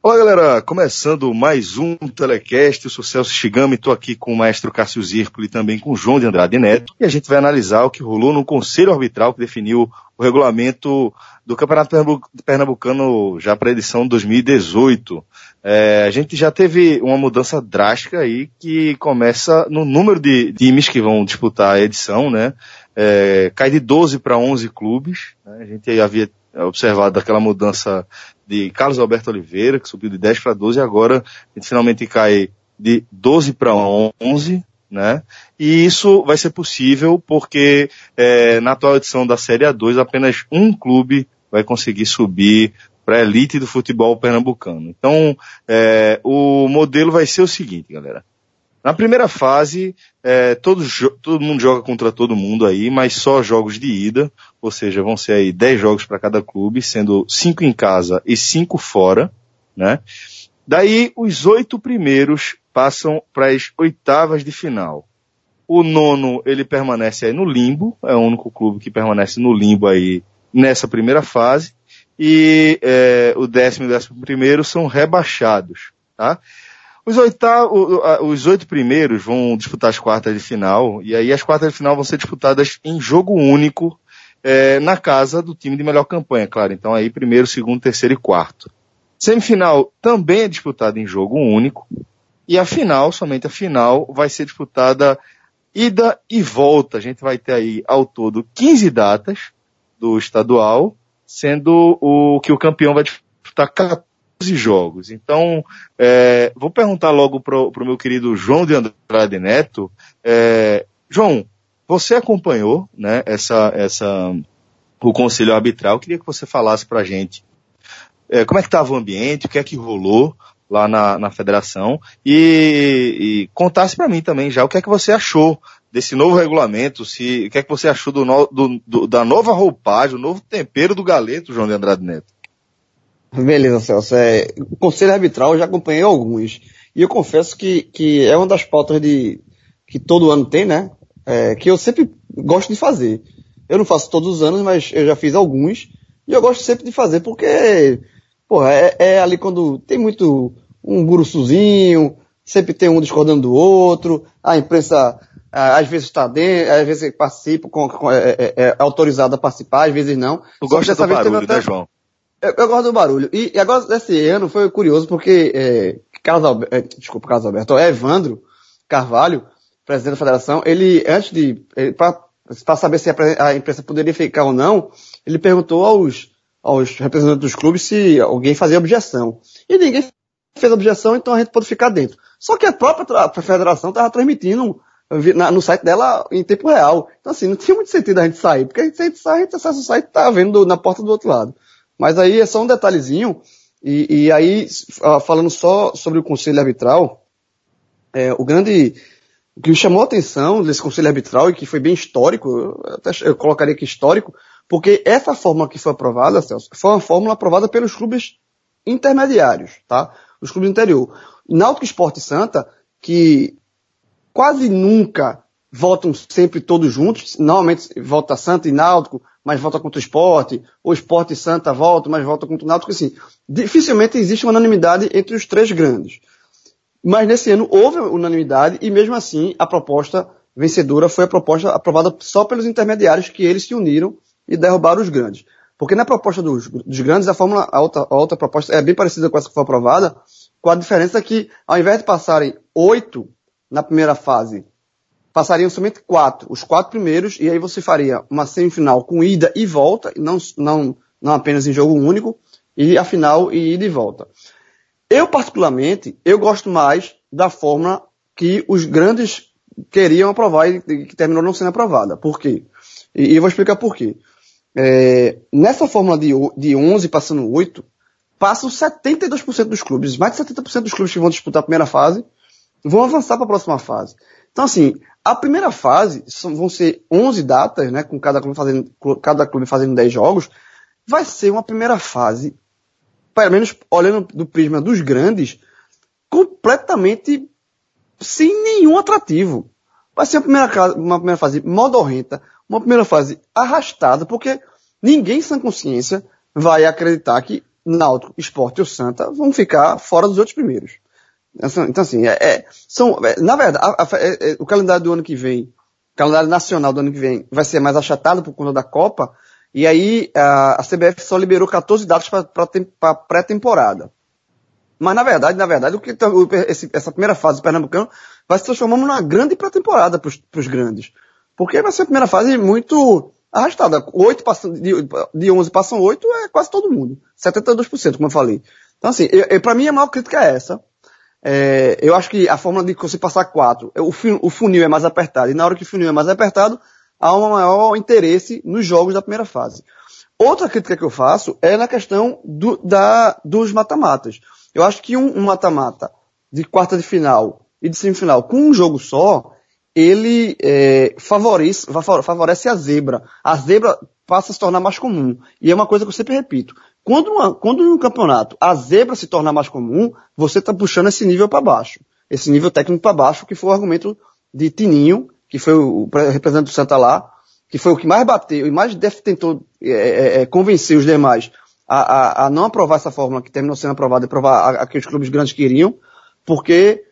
Olá, galera, começando mais um Telecast, eu sou Celso Shigami, estou aqui com o maestro Cássio Zirpoli e também com o João de Andrade Neto, e a gente vai analisar o que rolou no Conselho Arbitral que definiu o regulamento do Campeonato Pernambucano já para a edição 2018. A gente já teve uma mudança drástica aí que começa no número de times que vão disputar a edição, né? Cai de 12 para 11 clubes, né? A gente havia observado aquela mudança de Carlos Alberto Oliveira, que subiu de 10 para 12, e agora a gente finalmente cai de 12 para 11, né? E isso vai ser possível porque na atual edição da Série A2 apenas um clube vai conseguir subir para a elite do futebol pernambucano. Então, o modelo vai ser o seguinte, galera. Na primeira fase, todo mundo joga contra todo mundo aí, mas só jogos de ida, ou seja, vão ser aí 10 jogos para cada clube, sendo 5 em casa e 5 fora, né? Daí, os 8 primeiros passam para as oitavas de final. O nono, ele permanece aí no limbo, é o único clube que permanece no limbo aí nessa primeira fase, e o 10º e 11º são rebaixados, tá? Os 8 primeiros vão disputar as quartas de final, e aí as quartas de final vão ser disputadas em jogo único, na casa do time de melhor campanha, claro. Então aí primeiro, segundo, terceiro e quarto. Semifinal também é disputada em jogo único, e a final, somente a final, vai ser disputada ida e volta. A gente vai ter aí ao todo 15 datas do estadual, sendo que o campeão vai disputar 14 jogos. Então, vou perguntar logo pro meu querido João de Andrade Neto. João, você acompanhou, né, o Conselho Arbitral. Queria que você falasse pra gente como é que estava o ambiente, o que é que rolou lá na federação e contasse para mim também já o que é que você achou desse novo regulamento, o que é que você achou da nova roupagem, o novo tempero do galeto, João de Andrade Neto. Beleza, Celso. O Conselho Arbitral eu já acompanhei alguns. E eu confesso que é uma das pautas que todo ano tem, né? Que eu sempre gosto de fazer. Eu não faço todos os anos, mas eu já fiz alguns. E eu gosto sempre de fazer porque, porra, ali quando tem muito um buruçuzinho, sempre tem um discordando do outro, a imprensa às vezes está dentro, às vezes participa, é autorizada a participar, às vezes não. Tu gosta do barulho, né, João? Eu gosto do barulho. E agora, esse ano, foi curioso porque Carlos Alberto, Evandro Carvalho, presidente da federação, ele, antes de, para saber se a imprensa poderia ficar ou não, ele perguntou aos representantes dos clubes se alguém fazia objeção. E ninguém fez objeção, então a gente pode ficar dentro. Só que a própria federação estava transmitindo no site dela em tempo real. Então assim, não tinha muito sentido a gente sair, porque se a gente sai, a gente acessa o site e tá vendo na porta do outro lado. Mas aí é só um detalhezinho, e aí, falando só sobre o Conselho Arbitral, o que me chamou a atenção desse Conselho Arbitral, e que foi bem histórico, eu colocaria aqui histórico, porque essa fórmula que foi aprovada, Celso, foi uma fórmula aprovada pelos clubes intermediários, tá? Os clubes do interior. Náutico, Sport e Santa, que quase nunca votam sempre todos juntos, normalmente vota Santa e Náutico, mas vota contra o Sport, ou Sport e Santa votam, mas vota contra o Náutico, assim. Dificilmente existe uma unanimidade entre os três grandes. Mas nesse ano houve unanimidade e mesmo assim a proposta vencedora foi a proposta aprovada só pelos intermediários, que eles se uniram e derrubaram os grandes. Porque na proposta dos grandes, a outra proposta é bem parecida com essa que foi aprovada, com a diferença que ao invés de passarem 8 na primeira fase, passariam somente 4, os 4 primeiros, e aí você faria uma semifinal com ida e volta, não apenas em jogo único, e a final e ida e volta. Eu, particularmente, gosto mais da fórmula que os grandes queriam aprovar e que terminou não sendo aprovada. Por quê? E eu vou explicar por quê. Nessa fórmula de 11 passando 8, passam 72% dos clubes, mais de 70% dos clubes que vão disputar a primeira fase, vão avançar para a próxima fase. Então, assim, a primeira fase vão ser 11 datas, né, com cada clube fazendo 10 jogos. Vai ser uma primeira fase, pelo menos olhando do prisma dos grandes, completamente sem nenhum atrativo. Vai ser uma primeira fase modorrenta, uma primeira fase arrastada, porque ninguém sem consciência vai acreditar que Náutico, Sport e o Santa vão ficar fora dos outros primeiros. Então, assim, na verdade, o calendário do ano que vem, o calendário nacional do ano que vem, vai ser mais achatado por conta da Copa, e aí a CBF só liberou 14 datas para pré-temporada. Mas, na verdade, essa primeira fase do Pernambucano vai se transformando numa grande pré-temporada para os grandes. Porque vai ser a primeira fase muito arrastada. De 11 passam 8, é quase todo mundo. 72%, como eu falei. Então, assim, para mim a maior crítica é essa. Eu acho que a fórmula de você passar 4, o funil é mais apertado. E na hora que o funil é mais apertado, há um maior interesse nos jogos da primeira fase. Outra crítica que eu faço é na questão dos mata-matas. Eu acho que um mata-mata de quarta de final e de semifinal com um jogo só, ele favorece a zebra. A zebra passa a se tornar mais comum. E é uma coisa que eu sempre repito. Quando no campeonato a zebra se torna mais comum, você está puxando esse nível para baixo. Esse nível técnico para baixo, que foi o argumento de Tininho, que foi o representante do Santa lá, que foi o que mais bateu e mais tentou convencer os demais a não aprovar essa fórmula que terminou sendo aprovada e aprovar a que os clubes grandes queriam, porque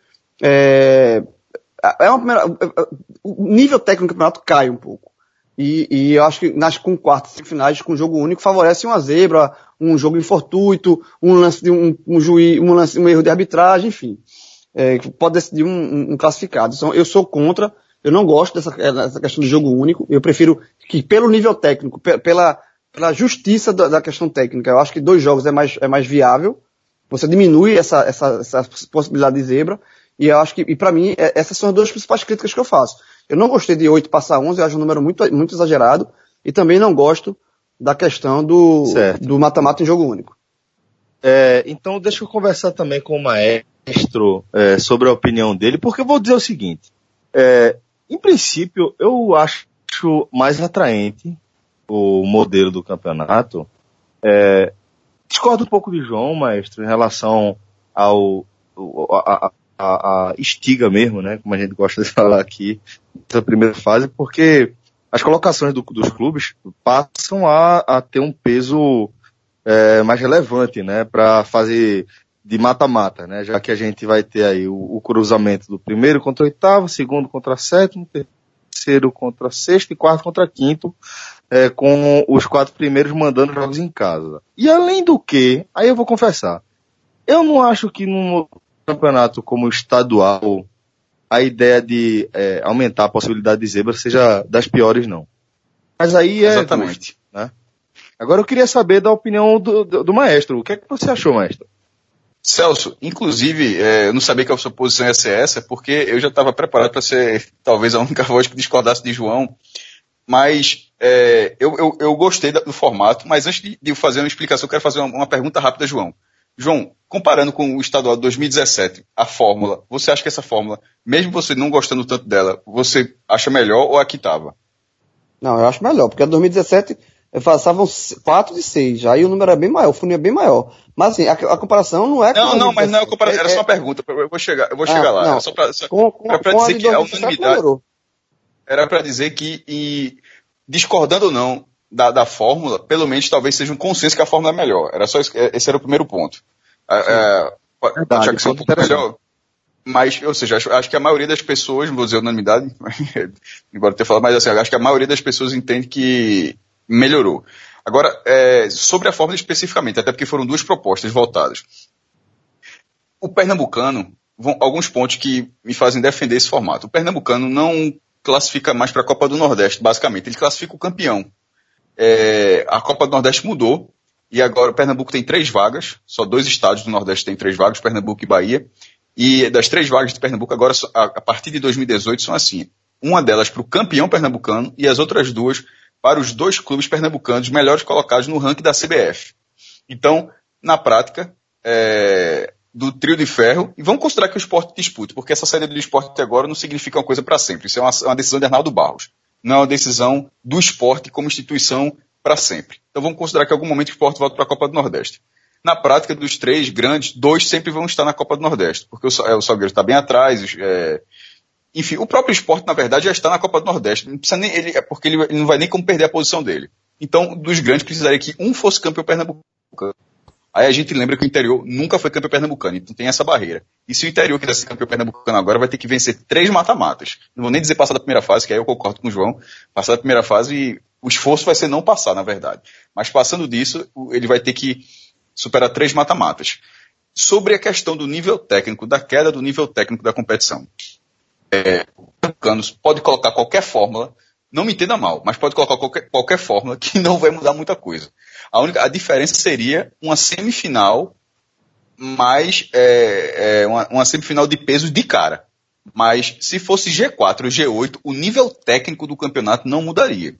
o nível técnico do campeonato cai um pouco. E eu acho que com quartas e semifinais, com jogo único, favorece uma zebra, um jogo infortuito, um lance de um juiz, um erro de arbitragem, enfim. Que pode decidir um classificado. Então, eu sou contra, eu não gosto dessa questão de jogo único. Eu prefiro que, pelo nível técnico, pela justiça da questão técnica, eu acho que 2 jogos é mais viável. Você diminui essa possibilidade de zebra. E eu acho que, para mim, essas são as 2 principais críticas que eu faço. Eu não gostei de 8 passar 11, eu acho um número muito, muito exagerado. E também não gosto da questão do mata-mata em jogo único. Então, deixa eu conversar também com o Maestro sobre a opinião dele, porque eu vou dizer o seguinte. Em princípio, eu acho mais atraente o modelo do campeonato. Discordo um pouco de João, Maestro, em relação a estiga mesmo, né, como a gente gosta de falar aqui, nessa primeira fase, porque as colocações dos clubes passam a ter um peso mais relevante, né, para a fase de mata-mata, né, já que a gente vai ter aí o cruzamento do primeiro contra o oitavo, segundo contra sétimo, terceiro contra sexto e quarto contra quinto, com os 4 primeiros mandando jogos em casa. E além do que, aí eu vou confessar, eu não acho que num campeonato como o estadual a ideia de aumentar a possibilidade de zebra seja das piores, não. Mas aí exatamente, né? Agora eu queria saber da opinião do Maestro. O que é que você achou, Maestro? Celso, inclusive, eu não sabia que a sua posição ia ser essa, porque eu já estava preparado para ser talvez a única voz que discordasse de João, mas eu gostei do formato, mas antes de fazer uma explicação, eu quero fazer uma pergunta rápida, João. João, comparando com o estadual de 2017, a fórmula, você acha que essa fórmula, mesmo você não gostando tanto dela, você acha melhor ou a que estava? Não, eu acho melhor, porque a 2017 passavam 4 de 6, aí o número é bem maior, o funil é bem maior. Mas assim, a comparação não é... Não, mas não é a comparação, era só uma pergunta, eu vou chegar lá. Não, era só para dizer que a unanimidade... Era para dizer que, discordando ou não da fórmula, pelo menos talvez seja um consenso que a fórmula é melhor. Era só esse era o primeiro ponto. Pode achar que isso é um pouco melhor. Mas, ou seja, acho que a maioria das pessoas, não vou dizer unanimidade, embora ter falado, mas assim, acho que a maioria das pessoas entende que melhorou. Agora, sobre a fórmula especificamente, até porque foram 2 propostas voltadas. O Pernambucano, alguns pontos que me fazem defender esse formato. O Pernambucano não classifica mais para a Copa do Nordeste, basicamente. Ele classifica o campeão. A Copa do Nordeste mudou, e agora o Pernambuco tem 3 vagas, só 2 estados do Nordeste têm 3 vagas, Pernambuco e Bahia, e das 3 vagas de Pernambuco agora, a partir de 2018, são assim, uma delas para o campeão pernambucano, e as outras 2 para os 2 clubes pernambucanos melhores colocados no ranking da CBF. Então, na prática, do trio de ferro, e vamos considerar que o Sport disputa, porque essa saída do Sport até agora não significa uma coisa para sempre, isso é uma decisão de Arnaldo Barros. Não é uma decisão do esporte como instituição para sempre. Então vamos considerar que em algum momento o esporte volta para a Copa do Nordeste. Na prática, dos 3 grandes, 2 sempre vão estar na Copa do Nordeste, porque o Salgueiro está bem atrás. Enfim, o próprio esporte, na verdade, já está na Copa do Nordeste. Não precisa nem porque ele não vai nem como perder a posição dele. Então, dos grandes, precisaria que um fosse campeão pernambucano. Aí a gente lembra que o interior nunca foi campeão pernambucano, então tem essa barreira. E se o interior quiser ser campeão pernambucano agora, vai ter que vencer 3 mata-matas. Não vou nem dizer passar da primeira fase, que aí eu concordo com o João. Passar da primeira fase, o esforço vai ser não passar, na verdade. Mas passando disso, ele vai ter que superar 3 mata-matas. Sobre a questão do nível técnico, da queda do nível técnico da competição. O Pernambucanos pode colocar qualquer fórmula, não me entenda mal, mas pode colocar qualquer fórmula que não vai mudar muita coisa. A diferença seria uma semifinal mais uma semifinal de peso de cara. Mas se fosse G4 ou G8, o nível técnico do campeonato não mudaria.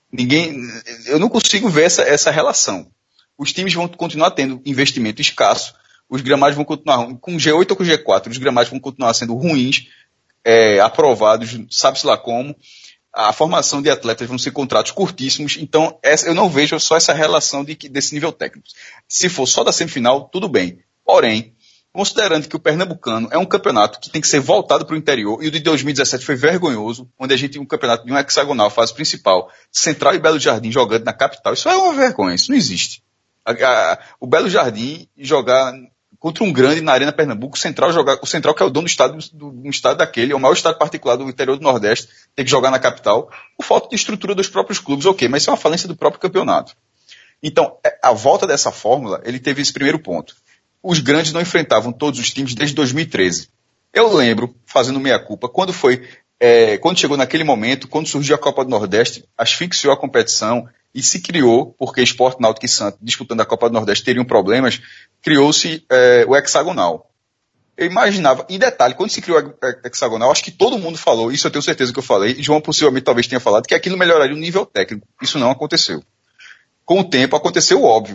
Eu não consigo ver essa relação. Os times vão continuar tendo investimento escasso, os gramados vão continuar com G8 ou com G4, os gramados vão continuar sendo ruins, aprovados, sabe-se lá como. A formação de atletas vão ser contratos curtíssimos, então eu não vejo só essa relação desse nível técnico. Se for só da semifinal, tudo bem. Porém, considerando que o Pernambucano é um campeonato que tem que ser voltado para o interior, e o de 2017 foi vergonhoso, onde a gente tinha um campeonato de um hexagonal, fase principal, Central e Belo Jardim jogando na capital, isso é uma vergonha, isso não existe. O Belo Jardim jogar contra um grande na Arena Pernambuco, o Central que é o dono do estado daquele, é o maior estado particular do interior do Nordeste, tem que jogar na capital, por falta de estrutura dos próprios clubes, ok, mas isso é uma falência do próprio campeonato. Então, a volta dessa fórmula, ele teve esse primeiro ponto. Os grandes não enfrentavam todos os times desde 2013. Eu lembro, fazendo meia-culpa, quando chegou naquele momento, quando surgiu a Copa do Nordeste, asfixiou a competição e se criou, porque Sport, Náutico e Santos, disputando a Copa do Nordeste, teriam problemas, criou-se o hexagonal. Eu imaginava, em detalhe, quando se criou o hexagonal, acho que todo mundo falou, isso eu tenho certeza que eu falei, e João possivelmente talvez tenha falado, que aquilo melhoraria o nível técnico. Isso não aconteceu. Com o tempo, aconteceu o óbvio.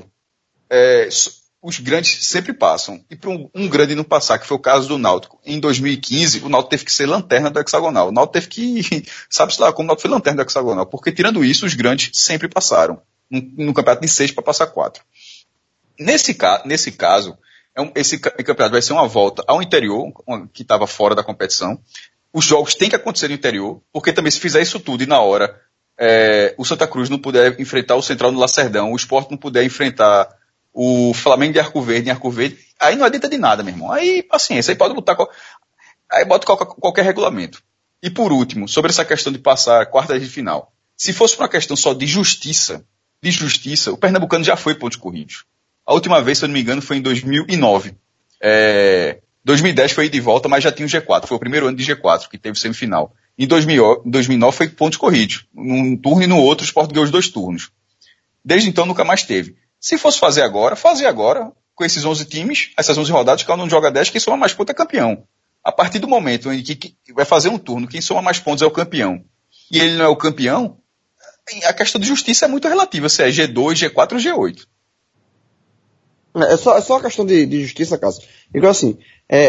Os grandes sempre passam. E para um grande não passar, que foi o caso do Náutico, em 2015, o Náutico teve que ser lanterna do hexagonal. O Náutico teve que, sabe-se lá como o Náutico foi lanterna do hexagonal, porque tirando isso, os grandes sempre passaram. No campeonato de 6 para passar 4. Nesse caso, esse campeonato vai ser uma volta ao interior, que estava fora da competição. Os jogos têm que acontecer no interior, porque também se fizer isso tudo e na hora o Santa Cruz não puder enfrentar o Central no Lacerdão, o Sport não puder enfrentar o Flamengo de Arco Verde em Arco Verde, aí não adianta de nada, meu irmão. Aí, paciência, aí pode botar aí bota qualquer regulamento. E por último, sobre essa questão de passar quartas de final. Se fosse por uma questão só de justiça, o Pernambucano já foi pontos corridos. A última vez, se eu não me engano, foi em 2009. 2010 foi ida e volta, mas já tinha o G4. Foi o primeiro ano de G4, que teve semifinal. Em 2009 foi pontos corridos. Num turno e no outro, o Sport ganhou os 2 turnos. Desde então, nunca mais teve. Se fosse fazer agora, com esses 11 times, essas 11 rodadas, cada um joga 10, quem soma mais pontos é campeão. A partir do momento em que vai fazer um turno, quem soma mais pontos é o campeão, e ele não é o campeão, a questão de justiça é muito relativa, se é G2, G4 ou G8. É só uma questão de justiça, Cássio. Então, assim,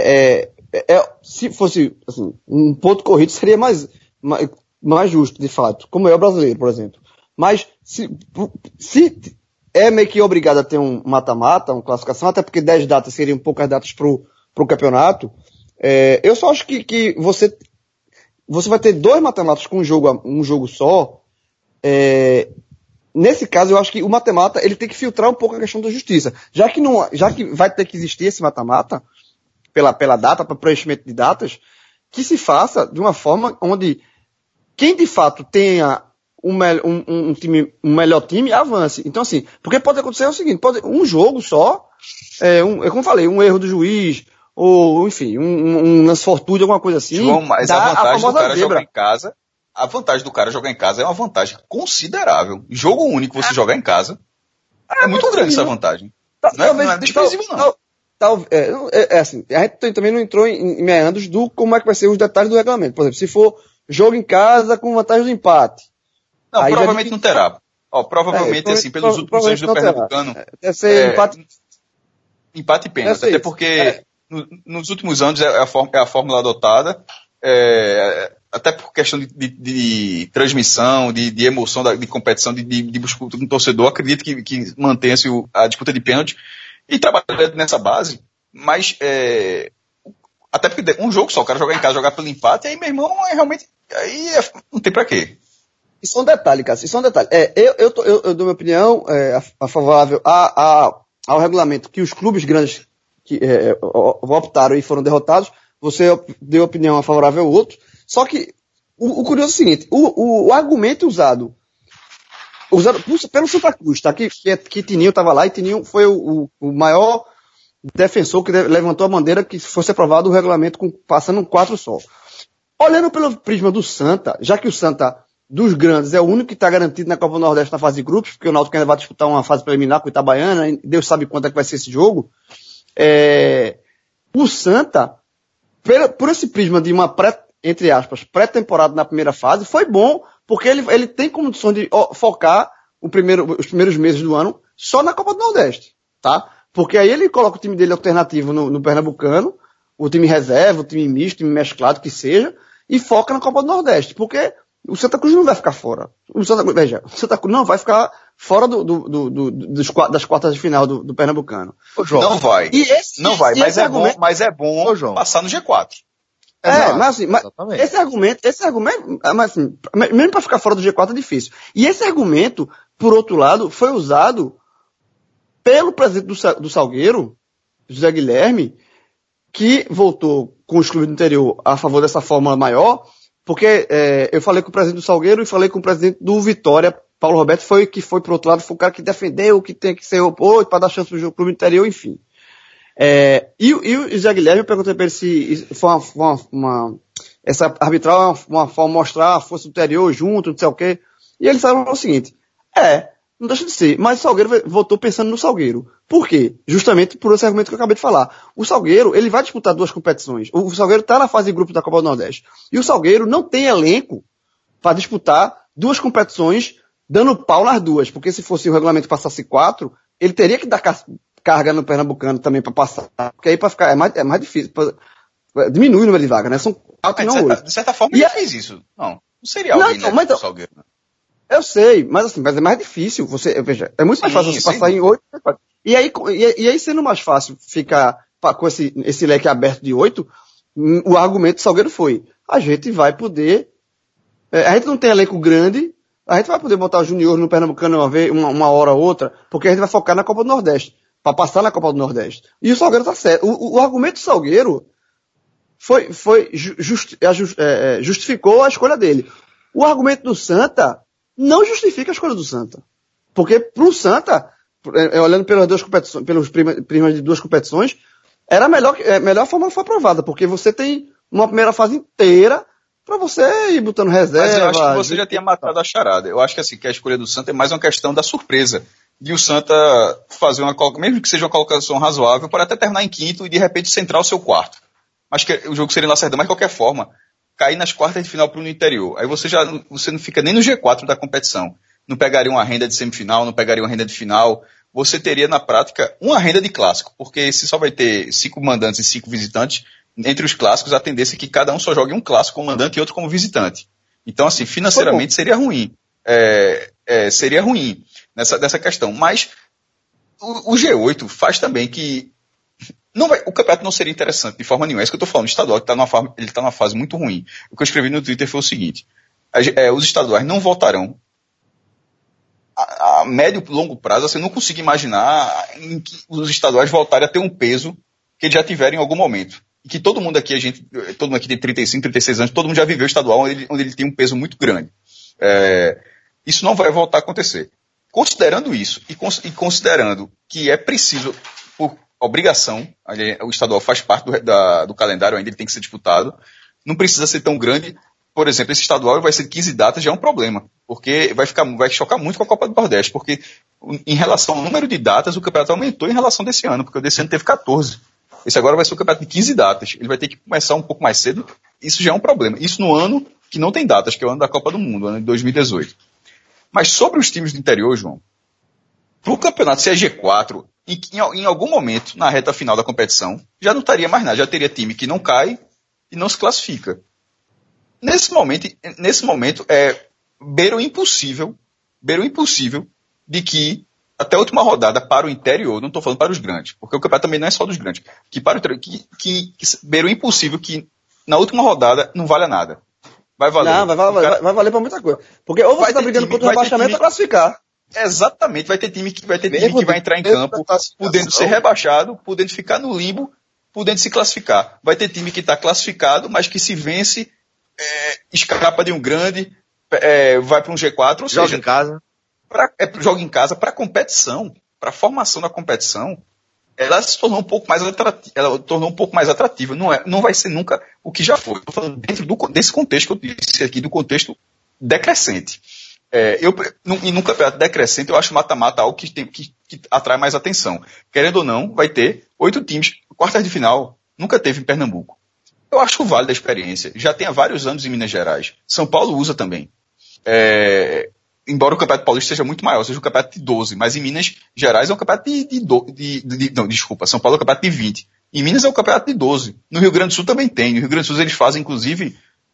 se fosse assim, um ponto corrido, seria mais justo, de fato, como é o brasileiro, por exemplo. Mas, se é meio que obrigado a ter um mata-mata, uma classificação, até porque 10 datas seriam poucas datas pro campeonato. Eu só acho que você vai ter 2 mata-matas com um jogo só. Nesse caso, eu acho que o mata-mata, ele tem que filtrar um pouco a questão da justiça. Já que vai ter que existir esse mata-mata, pela data, para preenchimento de datas, que se faça de uma forma onde quem de fato tenha um melhor time avance. Então, assim, porque pode acontecer o seguinte, um jogo só, como eu falei, um erro do juiz, ou, enfim, um lance fortuito, alguma coisa assim. João, mas a vantagem do cara jogar em casa, a vantagem do cara jogar em casa é uma vantagem considerável. Jogo único você jogar em casa, é muito grande essa vantagem. Não é desprezível, não. Assim, a gente também não entrou em meandros do como é que vai ser os detalhes do regulamento. Por exemplo, se for jogo em casa com vantagem do empate. Não, aí provavelmente não terá. Provavelmente, assim, pelos últimos anos do Pernambucano. Deve ser empate e pênalti. Até porque nos últimos anos é a fórmula adotada, até por questão de transmissão, de emoção, de competição, de disputa com o torcedor. Acredito que mantenha-se a disputa de pênalti e trabalhando nessa base, mas até porque um jogo só, o cara jogar em casa, jogar pelo empate, aí, meu irmão, realmente, aí não tem pra quê. Isso é um detalhe, Cássio. Isso é um detalhe. Eu dou minha opinião favorável a ao regulamento que os clubes grandes que optaram e foram derrotados, você deu opinião favorável ao outro. Só que o curioso é o seguinte, o argumento usado pelo Santa Cruz, tá? Que Tininho estava lá, e Tininho foi o maior defensor que levantou a bandeira que fosse aprovado o regulamento passando um 4 só. Olhando pelo prisma do Santa, já que o Santa dos grandes é o único que está garantido na Copa do Nordeste na fase de grupos, porque o Náutico ainda vai disputar uma fase preliminar com o Itabaiana, e Deus sabe quanto é que vai ser esse jogo, o Santa, por esse prisma de uma entre aspas, pré-temporada na primeira fase, foi bom, porque ele tem condições de focar os primeiros meses do ano só na Copa do Nordeste, tá? Porque aí ele coloca o time dele alternativo no Pernambucano, o time reserva, o time misto, o time mesclado que seja, e foca na Copa do Nordeste, porque o Santa Cruz não vai ficar fora. O Santa Cruz não vai ficar fora das quartas de final do Pernambucano. Ô, João, não vai. Mas é bom João, passar no G4. Mas esse argumento, mas assim, mesmo para ficar fora do G4 é difícil. E esse argumento, por outro lado, foi usado pelo presidente do Salgueiro, José Guilherme, que voltou com os clubes do interior a favor dessa fórmula maior, porque eu falei com o presidente do Salgueiro e falei com o presidente do Vitória, Paulo Roberto, que foi pro outro lado, foi o cara que defendeu que tem que ser o para dar chance pro clube interior, enfim. E o Zé Guilherme, eu perguntei para ele se foi essa arbitral é uma forma de mostrar a força do interior junto, não sei o quê. E ele falou o seguinte, não deixa de ser, mas o Salgueiro votou pensando no Salgueiro. Por quê? Justamente por esse argumento que eu acabei de falar. O Salgueiro, ele vai disputar 2 competições. O Salgueiro está na fase de grupo da Copa do Nordeste. E o Salgueiro não tem elenco para disputar 2 competições dando pau nas 2. Porque se fosse o regulamento que passasse 4, ele teria que dar carga no Pernambucano também para passar. Porque aí para ficar, é mais difícil. Diminui o número de vagas, né? São 4 e não 8. De certa forma, ele fez isso. Não seria alguém, né, do Salgueiro. Eu sei, mas assim, mas é mais difícil. Veja, é muito mais fácil você passar em 8. E aí, sendo mais fácil ficar com esse leque aberto de 8, o argumento do Salgueiro foi, a gente vai poder, a gente não tem elenco grande, a gente vai poder botar o Junior no Pernambucano uma hora ou outra, porque a gente vai focar na Copa do Nordeste, para passar na Copa do Nordeste. E o Salgueiro tá certo. O argumento do Salgueiro justificou a escolha dele. O argumento do Santa não justifica a escolha do Santa. Porque pro Santa, olhando pelas 2 competições, pelos primas de 2 competições, era a melhor forma que foi aprovada, porque você tem uma primeira fase inteira para você ir botando reserva. Mas eu acho que você já tinha matado a charada. Eu acho que assim, que a escolha do Santa é mais uma questão da surpresa. De o Santa fazer mesmo que seja uma colocação razoável, para até terminar em 5º e de repente centrar o seu 4º. Acho que o jogo seria em Lacerda, mas de qualquer forma, cair nas quartas de final para o interior. Aí você não fica nem no G4 da competição. Não pegaria uma renda de semifinal, não pegaria uma renda de final. Você teria, na prática, uma renda de clássico, porque se só vai ter 5 mandantes e 5 visitantes, entre os clássicos a tendência é que cada um só jogue um clássico como mandante e outro como visitante. Então, assim, financeiramente seria ruim. Seria ruim dessa questão. Mas o G8 faz também que o campeonato não seria interessante de forma nenhuma. É isso que eu estou falando. O estadual ele está numa fase muito ruim. O que eu escrevi no Twitter foi o seguinte: os estaduais não voltarão a médio e longo prazo. Você não consigo imaginar em que os estaduais voltarem a ter um peso que eles já tiveram em algum momento. E que todo mundo aqui tem 35, 36 anos, todo mundo já viveu o estadual onde ele tem um peso muito grande. Isso não vai voltar a acontecer. Considerando isso e considerando que é preciso, por obrigação, o estadual faz parte do calendário ainda, ele tem que ser disputado, não precisa ser tão grande. Por exemplo, esse estadual vai ser 15 datas, já é um problema, porque vai chocar muito com a Copa do Nordeste, porque em relação ao número de datas, o campeonato aumentou em relação desse ano, porque o desse ano teve 14. Esse agora vai ser um campeonato de 15 datas, ele vai ter que começar um pouco mais cedo, isso já é um problema. Isso no ano que não tem datas, que é o ano da Copa do Mundo, ano de 2018. Mas sobre os times do interior, João, para o campeonato ser G4, em algum momento, na reta final da competição, já não estaria mais nada, já teria time que não cai e não se classifica. Nesse momento beira o impossível de que até a última rodada para o interior, não estou falando para os grandes, porque o campeonato também não é só dos grandes, que para o interior, que beira o impossível que na última rodada não valha nada. Vai valer. Não, vai valer pra muita coisa. Porque ou você tá brigando contra o rebaixamento ou classificar. Exatamente, vai ter time que vai entrar em campo, podendo ser rebaixado, podendo ficar no limbo, podendo se classificar. Vai ter time que está classificado, mas que se vence, escapa de um grande, vai para um G4, ou joga em casa. Joga em casa para competição, para a formação da competição. Ela se tornou um pouco mais atrativa. Não vai ser nunca o que já foi. Estou falando dentro desse contexto que eu disse aqui, do contexto decrescente. E num campeonato decrescente, eu acho mata-mata algo que atrai mais atenção. Querendo ou não, vai ter 8 times. Quartas de final nunca teve em Pernambuco. Eu acho válido a experiência. Já tem há vários anos em Minas Gerais. São Paulo usa também. Embora o Campeonato Paulista seja muito maior, seja um campeonato de 12, mas em Minas Gerais é um campeonato São Paulo é um campeonato de 20. Em Minas é um campeonato de 12. No Rio Grande do Sul também tem. No Rio Grande do Sul eles fazem, inclusive,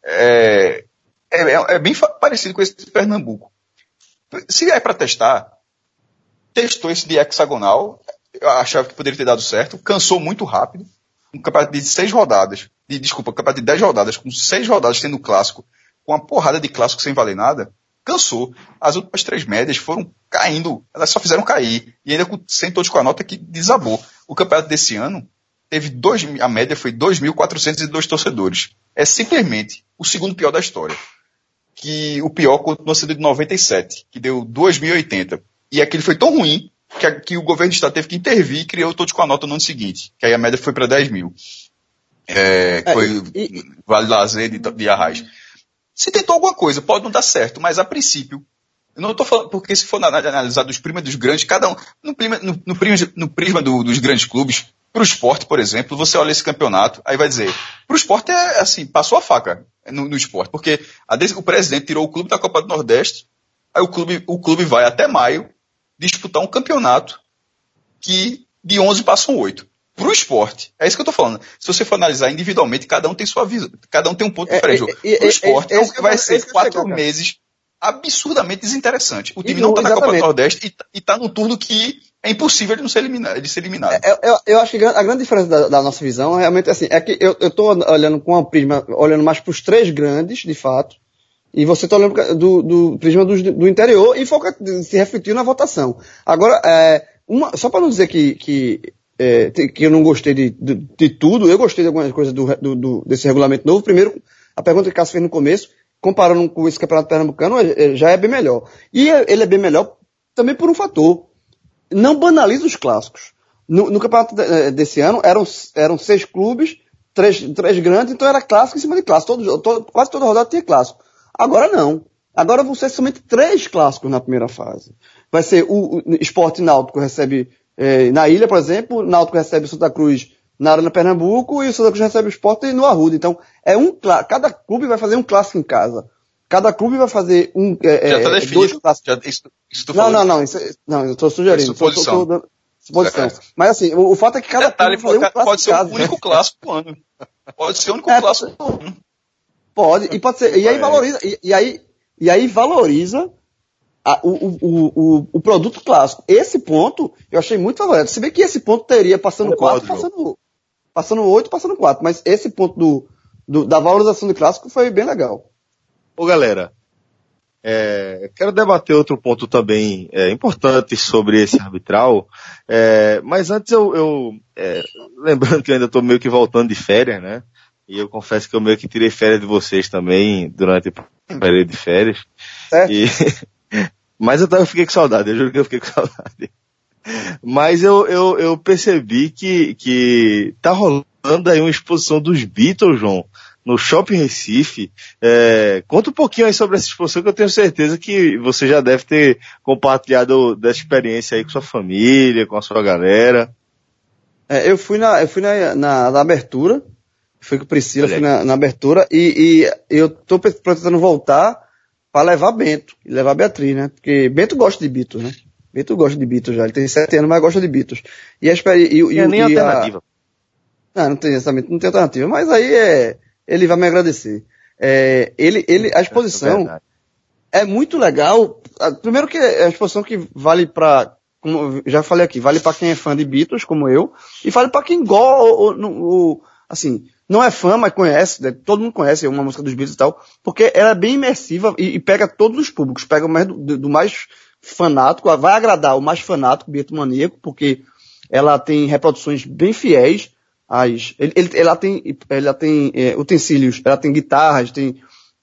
bem parecido com esse de Pernambuco. Se é para testar, testou esse de hexagonal, eu achava que poderia ter dado certo, cansou muito rápido. Um campeonato de 6 rodadas, um campeonato de 10 rodadas, com 6 rodadas tendo clássico, com uma porrada de clássico sem valer nada, cansou. As últimas 3 médias foram caindo, elas só fizeram cair, e ainda sem todos com a nota que desabou. O campeonato desse ano teve a média foi 2.402 torcedores. É simplesmente o segundo pior da história. Que o pior continua sendo de 97, que deu 2.080. E aquele foi tão ruim que o governo do estado teve que intervir e criou todos com a nota no ano seguinte, que aí a média foi para 10 mil. Vale Lazer de Arraiz. Se tentou alguma coisa, pode não dar certo, mas a princípio, eu não estou falando, porque se for analisar dos primas dos grandes, cada um, no prisma dos grandes clubes, para o esporte, por exemplo, você olha esse campeonato, aí vai dizer, para o esporte é assim, passou a faca no esporte, porque o presidente tirou o clube da Copa do Nordeste, aí o clube vai até maio disputar um campeonato que de 11 passam 8. Pro esporte. É isso que eu tô falando. Se você for analisar individualmente, cada um tem sua visão. Cada um tem um ponto de pré-jogo. Pro esporte, vai ser 4 meses absurdamente desinteressante. O time não tá na Copa do Nordeste e tá num turno que é impossível de ser eliminado. Eu acho que a grande diferença da nossa visão realmente assim, é que eu tô olhando com uma prisma, olhando mais pros 3 grandes, de fato, e você tá olhando do prisma do interior e se refletiu na votação. Agora, só para não dizer que eu não gostei de tudo, eu gostei de algumas coisas desse regulamento novo. Primeiro, a pergunta que o Cássio fez no começo, comparando com esse campeonato pernambucano, já é bem melhor. E ele é bem melhor também por um fator. Não banaliza os clássicos. No campeonato desse ano, eram 6 clubes, 3 grandes, então era clássico em cima de clássico. Quase toda rodada tinha clássico. Agora não. Agora vão ser somente 3 clássicos na primeira fase. Vai ser o Sport Náutico recebe na Ilha, por exemplo, o Náutico recebe o Santa Cruz na Arena Pernambuco e o Santa Cruz recebe o Sport no Arruda. Então, cada clube vai fazer um clássico em casa. Cada clube vai fazer já tá definido. 2 clássicos. Não, eu estou sugerindo. Suposição. Mas assim, o fato é que cada clube vai fazer um clássico pode ser o único clássico do ano. Pode ser o único clássico do ano. Pode, e pode ser. E aí valoriza, e aí valoriza o produto clássico. Esse ponto eu achei muito favorável. Se bem que esse ponto teria passando 4, passando 8, passando 4. Mas esse ponto da valorização do clássico foi bem legal. Ô galera, quero debater outro ponto também importante sobre esse arbitral. Mas antes lembrando que eu ainda estou meio que voltando de férias, né? E eu confesso que eu meio que tirei férias de vocês também durante o período de férias. Certo. Mas eu fiquei com saudade, eu juro que eu fiquei com saudade. Mas eu percebi que tá rolando aí uma exposição dos Beatles, João, no Shopping Recife. Conta um pouquinho aí sobre essa exposição, que eu tenho certeza que você já deve ter compartilhado dessa experiência aí com sua família, com a sua galera. Eu fui na abertura, fui com Priscila, fui na abertura, e eu tô pretendendo voltar para levar Bento e levar Beatriz, né? Porque Bento gosta de Beatles, né? Bento gosta de Beatles já. Ele tem 7 anos, mas gosta de Beatles. E nem alternativa. Não tem alternativa. Mas aí ele vai me agradecer. A exposição é muito legal. Primeiro que é a exposição que vale para, como eu já falei aqui, vale para quem é fã de Beatles, como eu, e vale para quem gosta, assim, não é fã, mas conhece, né? Todo mundo conhece uma música dos Beatles e tal, porque ela é bem imersiva e pega todos os públicos, pega mais do mais fanático, vai agradar o mais fanático, bitomaníaco, porque ela tem reproduções bem fiéis. Ela tem utensílios, ela tem guitarras, tem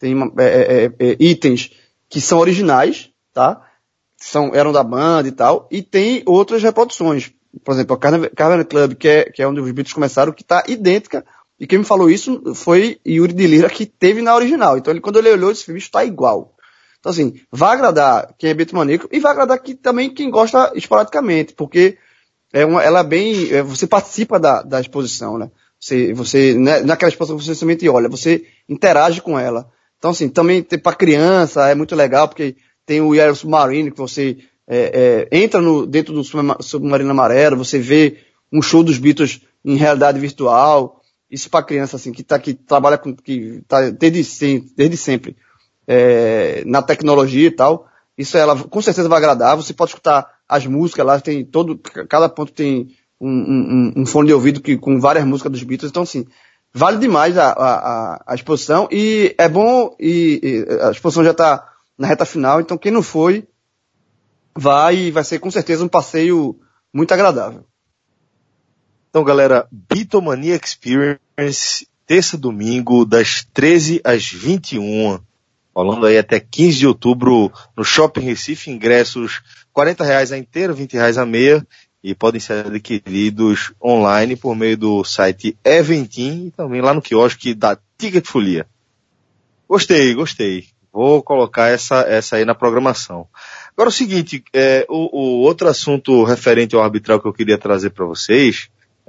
itens que são originais, tá? Eram da banda e tal, e tem outras reproduções. Por exemplo, a Cavern Club, que é onde os Beatles começaram, que está idêntica, e quem me falou isso foi Yuri de Lira, que teve na original. Então, quando ele olhou, esse filme está igual. Então, assim, vai agradar quem é bitomaníaco e vai agradar também quem gosta esporadicamente, porque ela é bem, você participa da exposição, né? Você, naquela exposição você somente olha, você interage com ela. Então, assim, também para criança é muito legal, porque tem o Yellow Submarine, que você entra dentro do Submarino Amarelo, você vê um show dos Beatles em realidade virtual. Isso para criança, assim, que trabalha que tá desde sempre, na tecnologia e tal. Isso ela com certeza vai agradar. Você pode escutar as músicas lá, cada ponto tem um fone de ouvido com várias músicas dos Beatles. Então, assim, vale demais a exposição, e é bom, e a exposição já está na reta final, então quem não foi, vai ser com certeza um passeio muito agradável. Então, galera, Beatlemania Experience, terça domingo, das 13 às 21, falando aí até 15 de outubro, no Shopping Recife, ingressos R$40 a inteira, R$20 a meia, e podem ser adquiridos online por meio do site Eventim e também lá no quiosque da Ticket Folia. Gostei. Vou colocar essa aí na programação. Agora o seguinte, o outro assunto referente ao arbitral que eu queria trazer para vocês,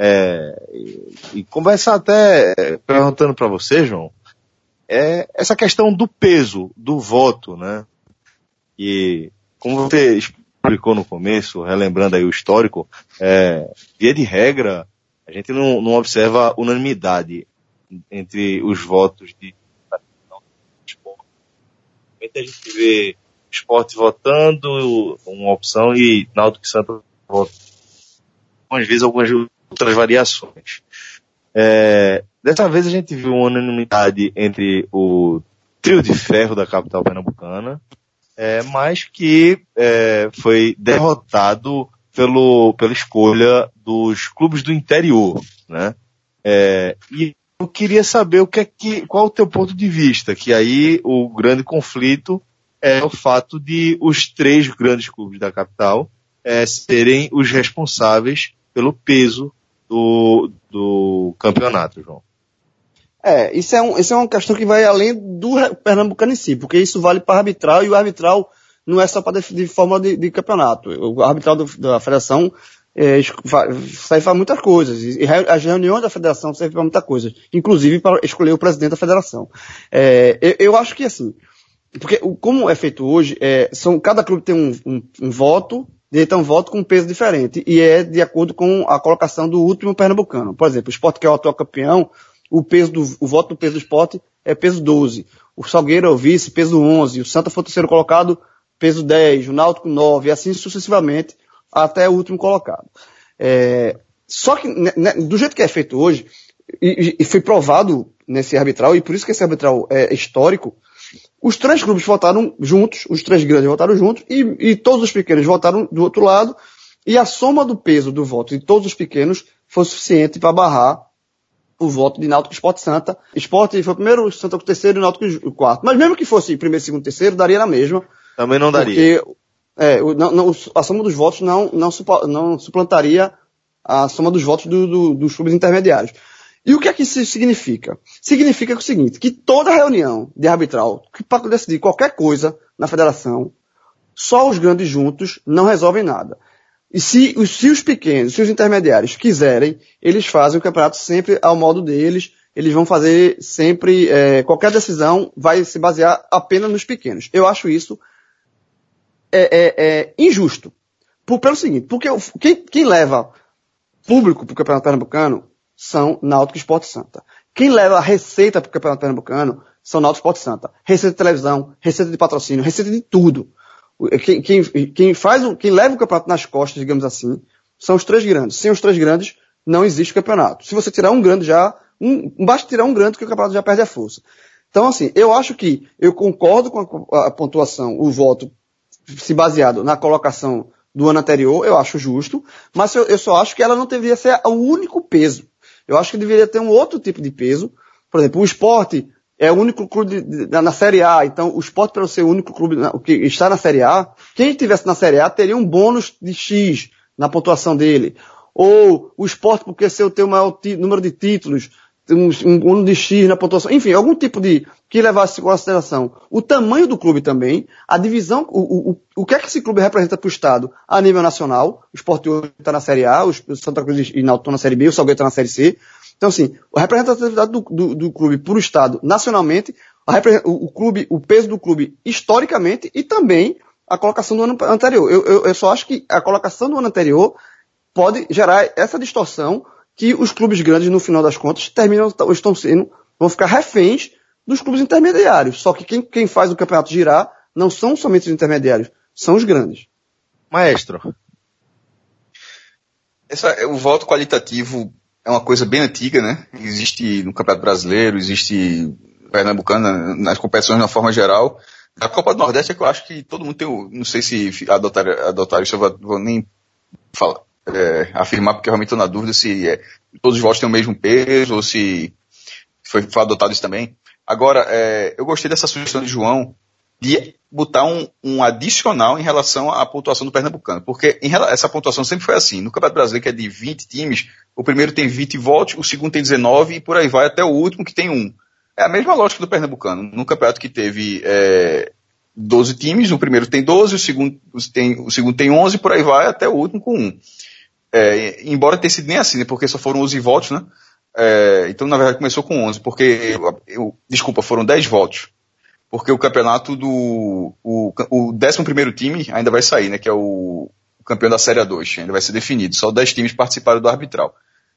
e começar até perguntando para você, João, essa questão do peso do voto, né? E como você explicou no começo, relembrando aí o histórico, via de regra, a gente não observa unanimidade entre os votos de esporte. A gente vê esporte votando uma opção e Náutico e Santa votando. Às vezes algumas outras variações. Dessa vez a gente viu uma unanimidade entre o trio de ferro da capital pernambucana, mas que foi derrotado pela escolha dos clubes do interior, né? E eu queria saber qual o teu ponto de vista, que aí o grande conflito é o fato de os 3 grandes clubes da capital serem os responsáveis pelo peso do campeonato, João. Isso é uma questão que vai além do Pernambucano em si, porque isso vale para arbitral, e o arbitral não é só para definir fórmula de campeonato. O arbitral da federação serve para muitas coisas, e as reuniões da federação servem para muitas coisas, inclusive para escolher o presidente da federação. Eu acho que assim, porque como é feito hoje, cada clube tem um voto, direito a um voto com um peso diferente, e é de acordo com a colocação do último pernambucano. Por exemplo, o Sport, que é o atual campeão, o voto do peso do Sport é peso 12. O Salgueiro é o vice, peso 11. O Santa foi o terceiro colocado, peso 10. O Náutico 9. E assim sucessivamente até o último colocado. Só que, do jeito que é feito hoje, e foi provado nesse arbitral, e por isso que esse arbitral é histórico, os 3 clubes votaram juntos, os 3 grandes votaram juntos, e todos os pequenos votaram do outro lado, e a soma do peso do voto de todos os pequenos foi suficiente para barrar o voto de Náutico e Sport Santa. Sport foi o primeiro, Santa o terceiro e Náutico o quarto. Mas mesmo que fosse primeiro, segundo, terceiro, daria na mesma. Também não daria. Porque a soma dos votos não suplantaria a soma dos votos dos clubes intermediários. E o que é que isso significa? Significa o seguinte, que toda reunião de arbitral, que para decidir qualquer coisa na federação, só os grandes juntos não resolvem nada. E se os pequenos, se os intermediários quiserem, eles fazem o campeonato sempre ao modo deles, eles vão fazer sempre, qualquer decisão vai se basear apenas nos pequenos. Eu acho isso injusto. Pelo seguinte, porque quem leva público para o Campeonato Pernambucano são Náutico e Sport Santa. Quem leva a receita para o Campeonato Pernambucano são Náutico e Sport Santa. Receita de televisão, receita de patrocínio, receita de tudo. Quem leva o campeonato nas costas, digamos assim, são os 3 grandes. Sem os 3 grandes, não existe campeonato. Se você tirar um grande basta tirar um grande que o campeonato já perde a força. Então, assim, eu acho que eu concordo com a pontuação, o voto se baseado na colocação do ano anterior, eu acho justo, mas eu só acho que ela não deveria ser o único peso. Eu acho que deveria ter um outro tipo de peso. Por exemplo, o Sport é o único clube na Série A, então o Sport, para ser o único clube que está na Série A, quem estivesse na Série A teria um bônus de X na pontuação dele. Ou o Sport, porque se eu tenho o maior número de títulos, um bônus de X na pontuação, enfim, algum tipo de que levasse em consideração o tamanho do clube também, a divisão, o que é que esse clube representa para o Estado a nível nacional. O Sport hoje está na Série A, o Santa Cruz e Náutico estão na Série B, o Salgueiro está na Série C. Então, assim, a representatividade do clube para o Estado nacionalmente, o peso do clube historicamente e também a colocação do ano anterior. Eu só acho que a colocação do ano anterior pode gerar essa distorção que os clubes grandes, no final das contas, vão ficar reféns dos clubes intermediários. Só que quem faz o campeonato girar não são somente os intermediários, são os grandes. Maestro. O voto qualitativo é uma coisa bem antiga, né? Existe no Campeonato Brasileiro, existe no Pernambucano, nas competições de uma forma geral. A Copa do Nordeste é que eu acho que todo mundo tem não sei se adotaram isso, eu vou nem falar. Afirmar, porque eu realmente estou na dúvida se todos os votos têm o mesmo peso ou se foi adotado isso também. Agora, eu gostei dessa sugestão de João de botar um adicional em relação à pontuação do Pernambucano, porque essa pontuação sempre foi assim. No Campeonato Brasileiro, que é de 20 times, o primeiro tem 20 votos, o segundo tem 19 e por aí vai até o último que tem 1. É a mesma lógica do Pernambucano. No campeonato que teve 12 times, o primeiro tem 12, o segundo tem 11 e por aí vai até o último com 1. Embora tenha sido nem assim, né, porque só foram 11 votos, né? Então, na verdade, começou com 11, porque, foram 10 votos. Porque o campeonato o 11º time ainda vai sair, né? Que é o campeão da Série A2, ainda vai ser definido. Só 10 times participaram do arbitral.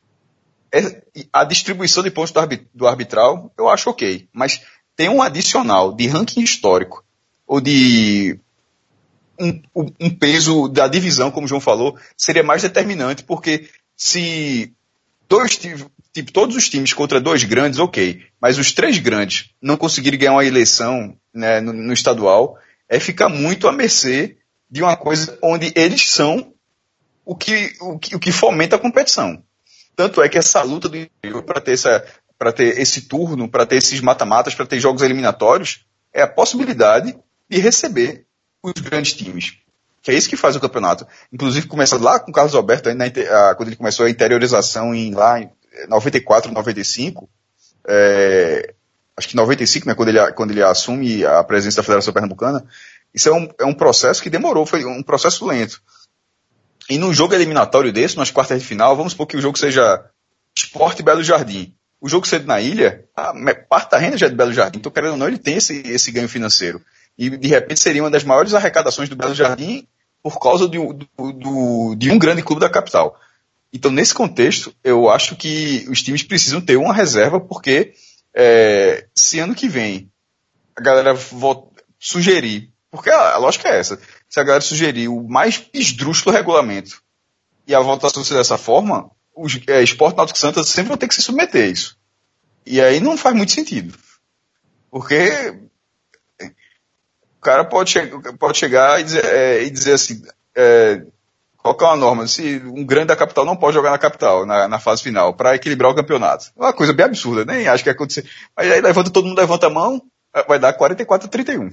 A distribuição de pontos do arbitral, eu acho ok. Mas tem um adicional de ranking histórico, ou de um peso da divisão, como o João falou, seria mais determinante, porque se todos os times contra 2 grandes, ok, mas os 3 grandes não conseguirem ganhar uma eleição, né, no estadual, ficar muito à mercê de uma coisa onde eles são o que fomenta a competição. Tanto é que essa luta do interior para ter esse turno, para ter esses mata-matas, para ter jogos eliminatórios, é a possibilidade de receber os grandes times. Que é isso que faz o campeonato. Inclusive, começa lá com o Carlos Alberto, quando ele começou a interiorização em 94, 95, acho que 95, né, quando ele assume a presidência da Federação Pernambucana. Isso é um processo que demorou, foi um processo lento. E num jogo eliminatório desse, nas quartas de final, vamos supor que o jogo seja Sport e Belo Jardim. O jogo sendo na ilha, parte da renda já é de Belo Jardim, então, querendo ou não, ele tem esse ganho financeiro. E, de repente, seria uma das maiores arrecadações do Belo Jardim por causa de um grande clube da capital. Então, nesse contexto, eu acho que os times precisam ter uma reserva, porque se ano que vem a galera sugerir, porque a lógica é essa, se a galera sugerir o mais esdrúxulo regulamento e a votação ser dessa forma, o Sport, Náutico e Santa sempre vão ter que se submeter a isso. E aí não faz muito sentido. Porque o cara pode chegar e dizer assim, qual que é uma norma? Se um grande da capital não pode jogar na capital, na fase final, para equilibrar o campeonato. É uma coisa bem absurda, nem acho que ia acontecer. Mas aí todo mundo levanta a mão, vai dar 44-31.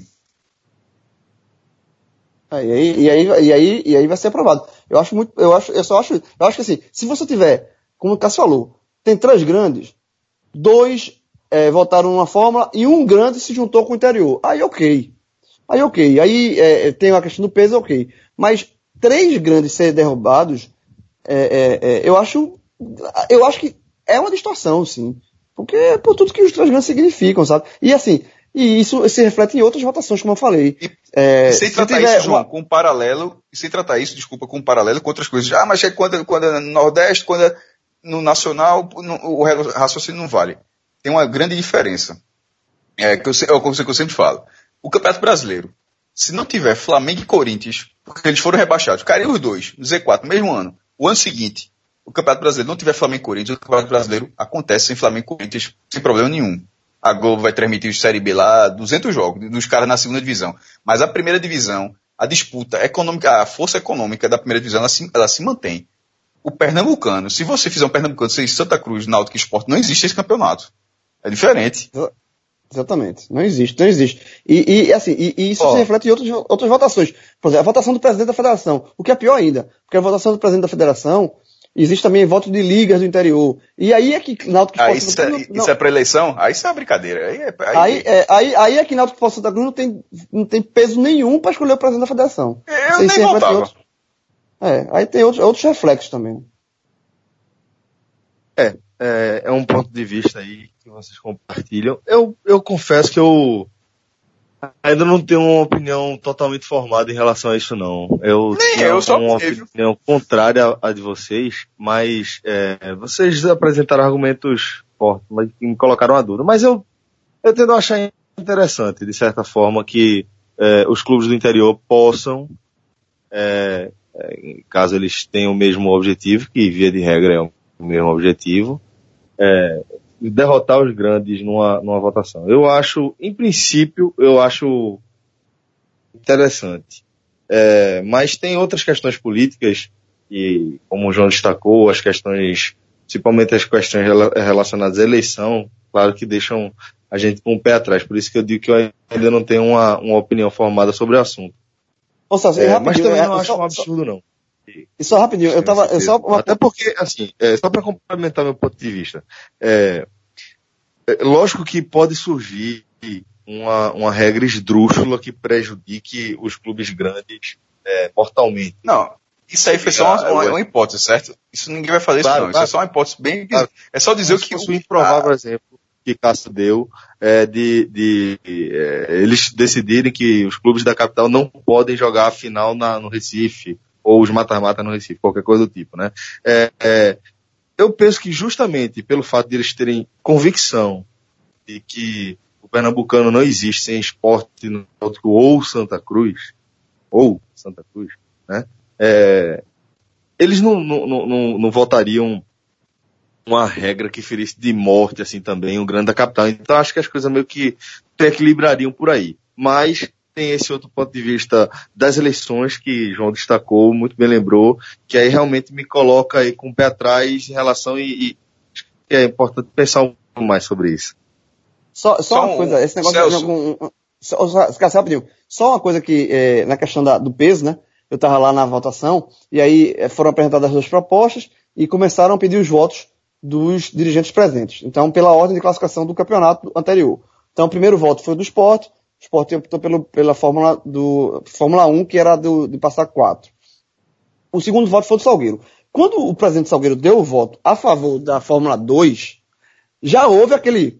E aí vai ser aprovado. Eu acho que assim, se você tiver, como o Cássio falou, tem 3 grandes, 2 votaram numa fórmula e um grande se juntou com o interior. Aí ok. Aí tem a questão do peso, ok. Mas 3 grandes serem derrubados, eu acho que é uma distorção, sim. Porque é por tudo que os 3 grandes significam, sabe? E assim, e isso se reflete em outras votações, como eu falei. Sem tratar isso, João, com paralelo, com paralelo com outras coisas. Mas quando é no Nordeste, quando é no Nacional, o raciocínio não vale. Tem uma grande diferença. É o que eu sempre falo. O Campeonato Brasileiro, se não tiver Flamengo e Corinthians, porque eles foram rebaixados, caiu os 2, no Z4, no mesmo ano. O ano seguinte, o Campeonato Brasileiro não tiver Flamengo e Corinthians, o Campeonato Brasileiro acontece sem Flamengo e Corinthians, sem problema nenhum. A Globo vai transmitir o Série B lá, 200 jogos, dos caras na segunda divisão. Mas a primeira divisão, a disputa econômica, a força econômica da primeira divisão, ela se mantém. O Pernambucano, se você fizer um Pernambucano sem Santa Cruz, Náutico e Sport, não existe esse campeonato. É diferente. Exatamente. Não existe. E isso se reflete em outras votações. Por exemplo, a votação do presidente da federação. O que é pior ainda, porque a votação do presidente da federação existe também voto de ligas do interior. E aí é que Náutico Esporte... Isso é para eleição? Aí isso é uma brincadeira. Aí é que Náutico Esporte Santa Cruz não tem peso nenhum para escolher o presidente da federação. Eu nem votava. Aí tem outros reflexos também. É um ponto de vista aí que vocês compartilham. Eu confesso que eu ainda não tenho uma opinião totalmente formada em relação a isso, não. Eu tenho uma opinião contrária à de vocês, mas vocês apresentaram argumentos fortes, mas que me colocaram a dúvida. Mas eu tendo a achar interessante, de certa forma, que os clubes do interior possam, caso eles tenham o mesmo objetivo, que via de regra é o mesmo objetivo, derrotar os grandes numa votação. Em princípio, eu acho interessante. Mas tem outras questões políticas, e como o João destacou, principalmente as questões relacionadas à eleição, claro que deixam a gente com o pé atrás. Por isso que eu digo que eu ainda não tenho uma opinião formada sobre o assunto. Mas também não acho um absurdo, não. E só rapidinho, até porque, assim, só para complementar meu ponto de vista, lógico que pode surgir uma regra esdrúxula que prejudique os clubes grandes mortalmente. Não, isso aí foi só uma hipótese, certo? Isso ninguém vai fazer isso, não. Isso é só uma hipótese bem... Claro. É só dizer o que... O improvável exemplo que Cássio deu de eles decidirem que os clubes da capital não podem jogar a final no Recife, ou os mata-mata no Recife, qualquer coisa do tipo, né? Eu penso que justamente pelo fato de eles terem convicção de que o Pernambucano não existe sem Sport, Náutico ou Santa Cruz, né? Eles não votariam uma regra que ferisse de morte, assim, também, o grande da capital. Então, acho que as coisas meio que se equilibrariam por aí. Mas tem esse outro ponto de vista das eleições que João destacou, muito bem lembrou, que aí realmente me coloca aí com o pé atrás em relação e acho que é importante pensar um pouco mais sobre isso. Só uma coisa, esse negócio... Rapidinho. Só uma coisa que, na questão do peso, né? Eu estava lá na votação, e aí foram apresentadas as duas propostas e começaram a pedir os votos dos dirigentes presentes. Então, pela ordem de classificação do campeonato anterior. Então, o primeiro voto foi do Sport. O Sport optou pela Fórmula 1, que era de passar 4. O segundo voto foi do Salgueiro. Quando o presidente Salgueiro deu o voto a favor da Fórmula 2, já houve aquele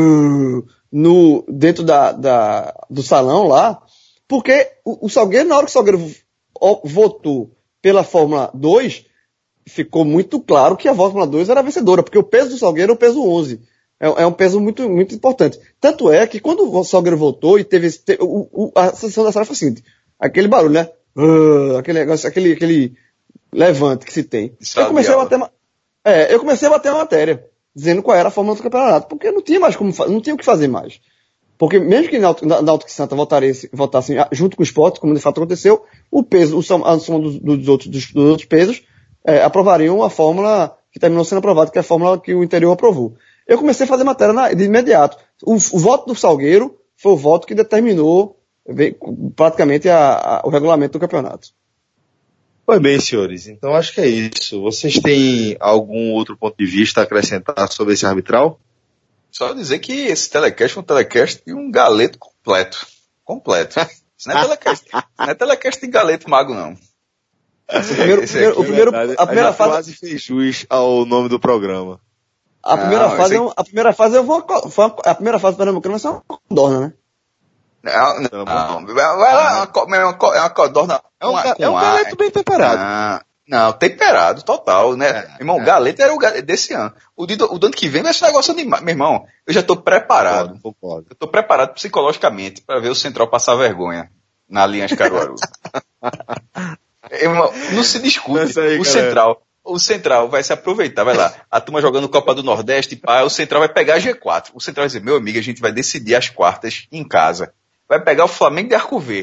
dentro do salão lá, porque o Salgueiro, na hora que o Salgueiro votou pela Fórmula 2, ficou muito claro que a Fórmula 2 era a vencedora, porque o peso do Salgueiro é o peso 11. É um peso muito, muito importante. Tanto é que quando o Salgueiro voltou e teve a sessão da sala foi assim, aquele barulho, né? Aquele negócio, aquele levante que se tem. Eu comecei a bater a matéria, dizendo qual era a fórmula do campeonato, porque não tinha mais não tinha o que fazer mais. Porque mesmo que Náutico e Santa votassem junto com o Sport, como de fato aconteceu, a soma dos outros pesos, aprovariam a fórmula que terminou sendo aprovada, que é a fórmula que o interior aprovou. Eu comecei a fazer matéria de imediato. O voto do Salgueiro foi o voto que determinou praticamente o regulamento do campeonato. Pois bem, senhores. Então acho que é isso. Vocês têm algum outro ponto de vista a acrescentar sobre esse arbitral? Só dizer que esse telecast foi um telecast de um galeto completo. Isso não é telecast de galeto mago, não. A primeira fase quase fez jus ao nome do programa. A primeira fase do Pernambucano é uma codorna, né? Não. Vai lá, é uma codorna. É um galeto bem temperado. Não, temperado, total, né? Irmão, o galeto era o galeto desse ano. O do ano que vem vai ser um negócio de... Meu irmão, eu já tô preparado. Concordo. Eu tô preparado psicologicamente para ver o Central passar vergonha na linha Caruaru. Irmão, não se discute. Aí, o Central vai se aproveitar, vai lá. A turma jogando Copa do Nordeste, pá, o Central vai pegar a G4. O Central vai dizer, meu amigo, a gente vai decidir as quartas em casa. Vai pegar o Flamengo de Arco Verde.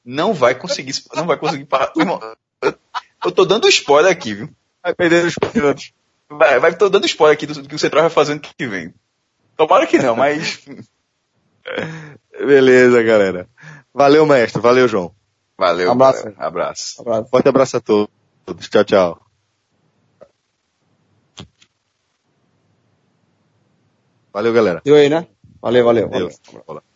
não vai conseguir parar. Eu tô dando spoiler aqui, viu? Vai perder os pênaltis. Tô dando spoiler aqui do que o Central vai fazer ano que vem. Tomara que não, mas... Beleza, galera. Valeu, mestre. Valeu, João. Valeu, abraço. Abraço. Forte abraço a todos. Tchau, tchau. Valeu, galera. Deu aí, né? Valeu. Deus.